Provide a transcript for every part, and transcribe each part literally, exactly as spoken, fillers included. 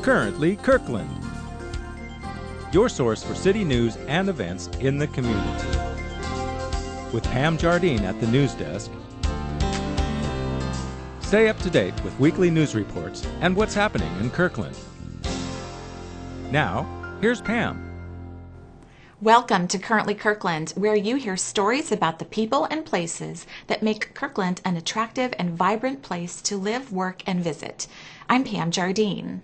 Currently Kirkland, your source for city news and events in the community. With Pam Jardine at the news desk, stay up to date with weekly news reports and what's happening in Kirkland. Now, here's Pam. Welcome to Currently Kirkland, where you hear stories about the people and places that make Kirkland an attractive and vibrant place to live, work, and visit. I'm Pam Jardine.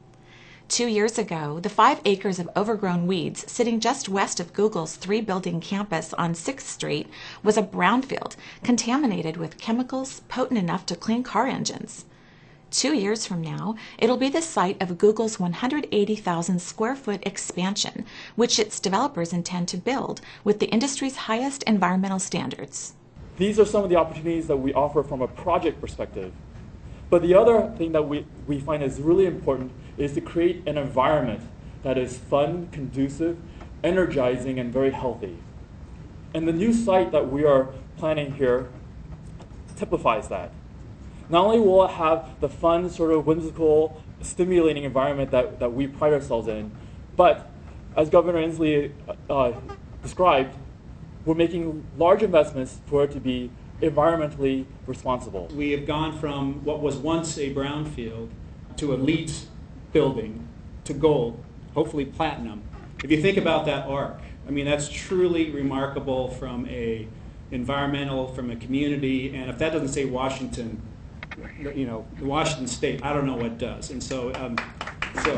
Two years ago, the five acres of overgrown weeds sitting just west of Google's three-building campus on sixth street was a brownfield contaminated with chemicals potent enough to clean car engines. Two years from now, it'll be the site of Google's one hundred eighty thousand square foot expansion, which its developers intend to build with the industry's highest environmental standards. These are some of the opportunities that we offer from a project perspective. But the other thing that we, we find is really important is to create an environment that is fun, conducive, energizing, and very healthy. And the new site that we are planning here typifies that. Not only will it have the fun, sort of whimsical, stimulating environment that, that we pride ourselves in, but as Governor Inslee uh, described, we're making large investments for it to be environmentally responsible. We have gone from what was once a brownfield to a LEED building to gold, hopefully platinum. If you think about that arc, I mean, that's truly remarkable from a environmental, from a community, and if that doesn't say Washington, you know, Washington State, I don't know what does. And so, um, so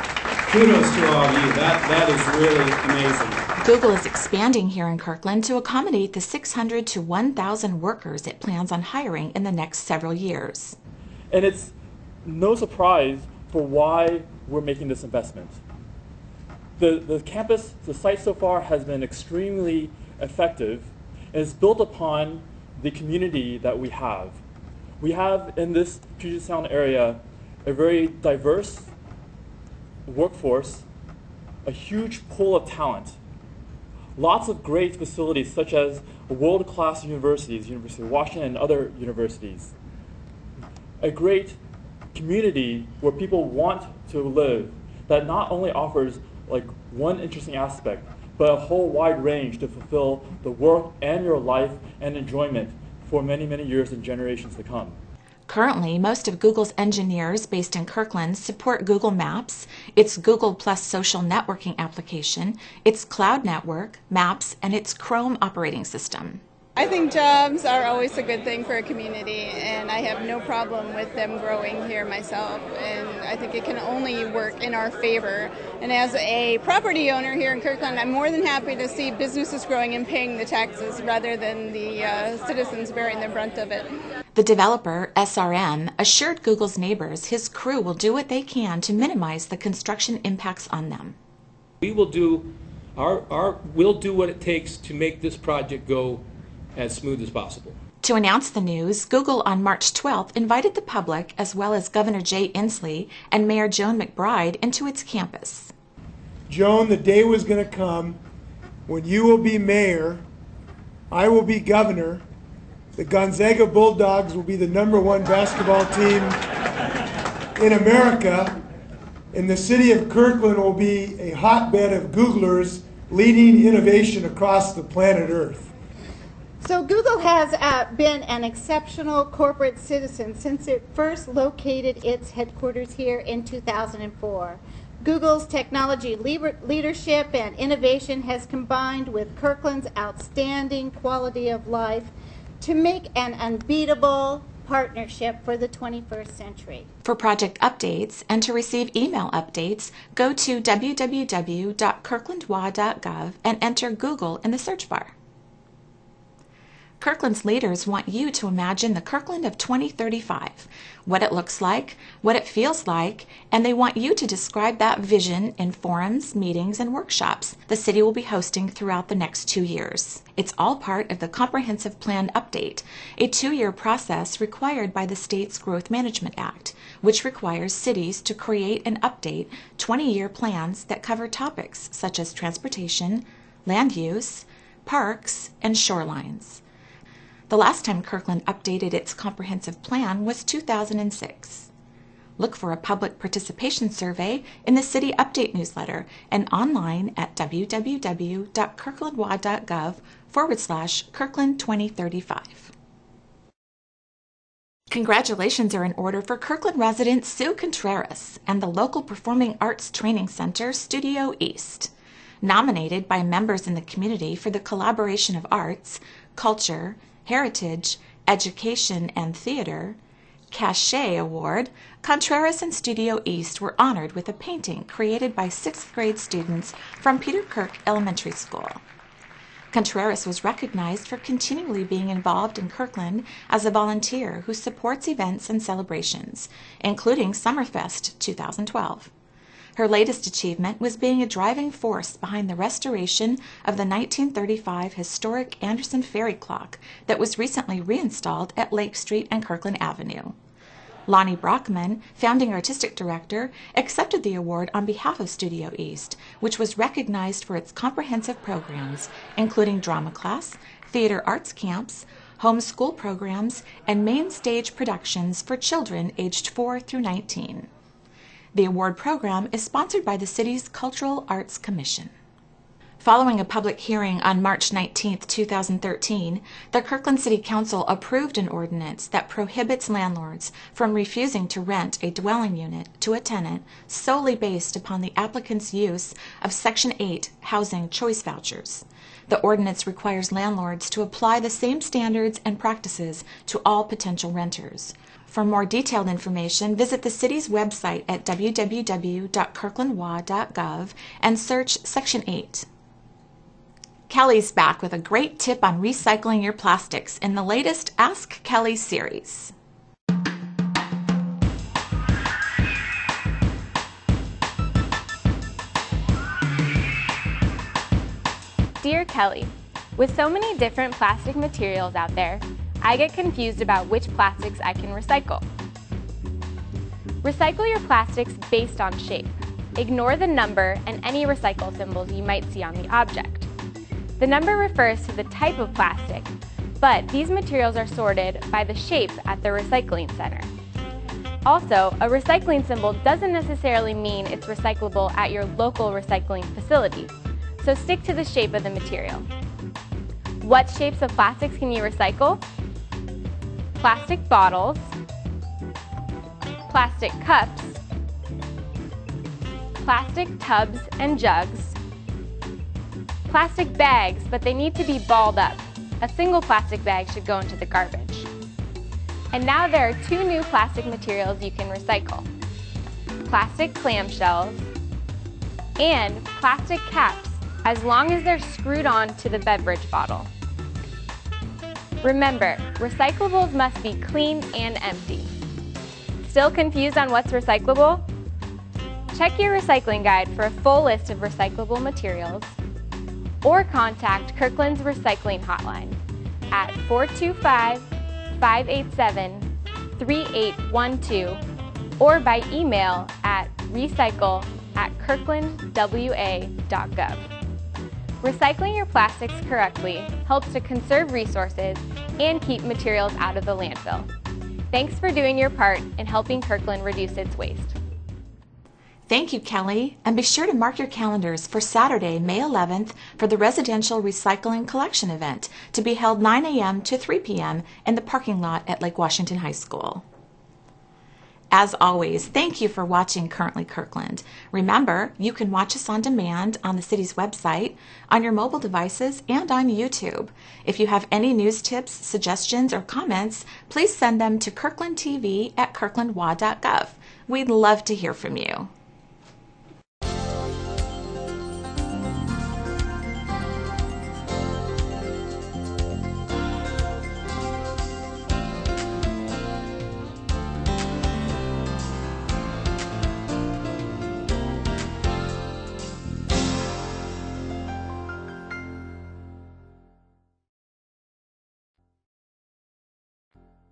kudos to all of you. That, that is really amazing. Google is expanding here in Kirkland to accommodate the six hundred to one thousand workers it plans on hiring in the next several years. And it's no surprise for why we're making this investment. The, the campus, the site so far has been extremely effective and it's built upon the community that we have. We have in this Puget Sound area a very diverse workforce, a huge pool of talent, lots of great facilities such as world-class universities, University of Washington and other universities, a great community where people want to live that not only offers like one interesting aspect, but a whole wide range to fulfill the work and your life and enjoyment for many, many years and generations to come. Currently, most of Google's engineers based in Kirkland support Google Maps, its Google Plus social networking application, its cloud network, Maps, and its Chrome operating system. I think jobs are always a good thing for a community, and I have no problem with them growing here myself, and I think it can only work in our favor. And as a property owner here in Kirkland, I'm more than happy to see businesses growing and paying the taxes rather than the uh, citizens bearing the brunt of it. The developer, S R M, assured Google's neighbors his crew will do what they can to minimize the construction impacts on them. We will do our, our, we'll do what it takes to make this project go as smooth as possible. To announce the news, Google on March twelfth invited the public, as well as Governor Jay Inslee and Mayor Joan McBride, into its campus. Joan, the day was going to come when you will be mayor, I will be governor, the Gonzaga Bulldogs will be the number one basketball team in America, and the city of Kirkland will be a hotbed of Googlers leading innovation across the planet Earth. So Google has uh, been an exceptional corporate citizen since it first located its headquarters here in two thousand four. Google's technology le- leadership and innovation has combined with Kirkland's outstanding quality of life to make an unbeatable partnership for the twenty-first century. For project updates and to receive email updates, go to w w w dot kirkland w a dot gov and enter Google in the search bar. Kirkland's leaders want you to imagine the Kirkland of twenty thirty-five, what it looks like, what it feels like, and they want you to describe that vision in forums, meetings, and workshops the city will be hosting throughout the next two years. It's all part of the Comprehensive Plan Update, a two-year process required by the state's Growth Management Act, which requires cities to create and update twenty-year plans that cover topics such as transportation, land use, parks, and shorelines. The last time Kirkland updated its comprehensive plan was two thousand six. Look for a public participation survey in the City Update newsletter and online at www.kirklandwa.gov forward slash Kirkland twenty thirty-five. Congratulations are in order for Kirkland resident Sue Contreras and the local Performing Arts Training Center, Studio East. Nominated by members in the community for the collaboration of arts, culture, heritage, education, and theater Cachet Award, Contreras and Studio East were honored with a painting created by sixth grade students from Peter Kirk Elementary School. Contreras was recognized for continually being involved in Kirkland as a volunteer who supports events and celebrations, including Summerfest two thousand twelve. Her latest achievement was being a driving force behind the restoration of the nineteen thirty-five historic Anderson Ferry clock that was recently reinstalled at Lake Street and Kirkland Avenue. Lonnie Brockman, founding artistic director, accepted the award on behalf of Studio East, which was recognized for its comprehensive programs, including drama class, theater arts camps, homeschool programs, and main stage productions for children aged four through nineteen. The award program is sponsored by the city's Cultural Arts Commission. Following a public hearing on March nineteenth, two thousand thirteen, the Kirkland City Council approved an ordinance that prohibits landlords from refusing to rent a dwelling unit to a tenant solely based upon the applicant's use of Section eight housing choice vouchers. The ordinance requires landlords to apply the same standards and practices to all potential renters. For more detailed information, visit the city's website at w w w dot kirkland wa dot gov and search Section eight. Kelly's back with a great tip on recycling your plastics in the latest Ask Kelly series. Dear Kelly, with so many different plastic materials out there, I get confused about which plastics I can recycle. Recycle your plastics based on shape. Ignore the number and any recycle symbols you might see on the object. The number refers to the type of plastic, but these materials are sorted by the shape at the recycling center. Also, a recycling symbol doesn't necessarily mean it's recyclable at your local recycling facility, so stick to the shape of the material. What shapes of plastics can you recycle? Plastic bottles, plastic cups, plastic tubs and jugs, plastic bags, but they need to be balled up. A single plastic bag should go into the garbage. And now there are two new plastic materials you can recycle: plastic clamshells and plastic caps, as long as they're screwed on to the beverage bottle. Remember, recyclables must be clean and empty. Still confused on what's recyclable? Check your recycling guide for a full list of recyclable materials, or contact Kirkland's Recycling Hotline at four two five, five eight seven, three eight one two or by email at recycle at kirkland w a dot gov. Recycling your plastics correctly helps to conserve resources and keep materials out of the landfill. Thanks for doing your part in helping Kirkland reduce its waste. Thank you, Kelly, and be sure to mark your calendars for Saturday, May eleventh for the Residential Recycling Collection event to be held nine a m to three p m in the parking lot at Lake Washington High School. As always, thank you for watching Currently Kirkland. Remember, you can watch us on demand on the city's website, on your mobile devices, and on YouTube. If you have any news tips, suggestions, or comments, please send them to kirklandtv at kirkland wa dot gov. We'd love to hear from you.